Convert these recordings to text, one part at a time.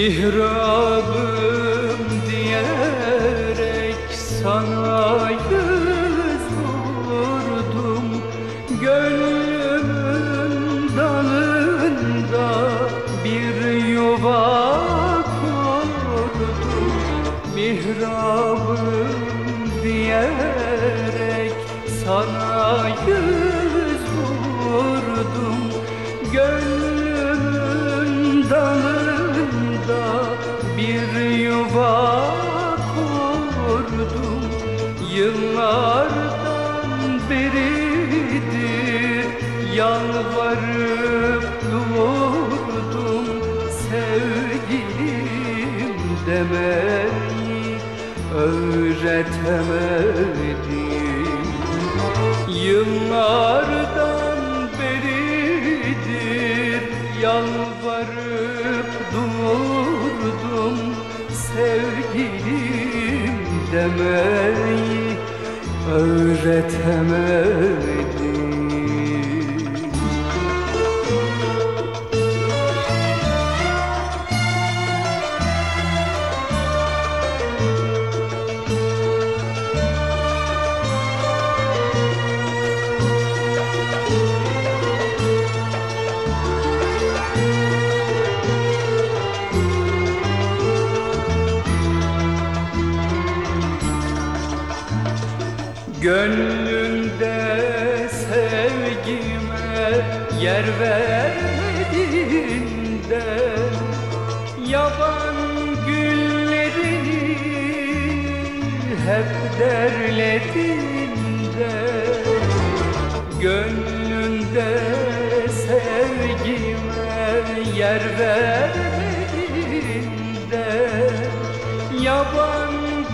Mihrabım diyerek sana yüz vurdum. Gönlümün dalında bir yuva kurdum. Mihrabım diyerek sana yüz vurdum. Gönlümün dalında bir yuva kurdum. Yıllardan beridir yalvarıp durdum. Sevgilim demeyi öğretemedim. Yıllardan beridir yalvarıp durdum. Sevgilim demeyi öğretemedim. Gönlünde sevgime yer vermedin de yaban güllerini hep derledin de. Gönlünde sevgime yer vermedin de yaban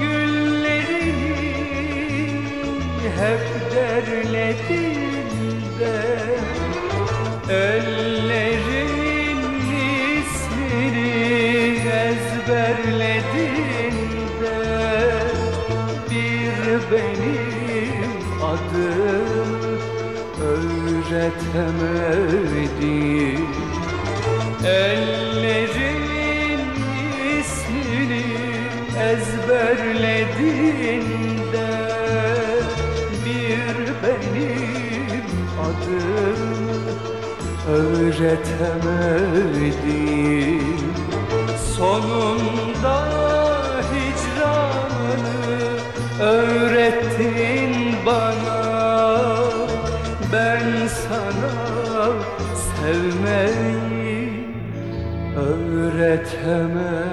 hep derledin de. Ellerin ismini ezberledin de bir benim adımı öğretemedin. Ellerin ismini ezberledin de benim adımı öğretemedin. Sonunda hicranı öğrettin bana. Ben sana sevmeyi öğretemedim.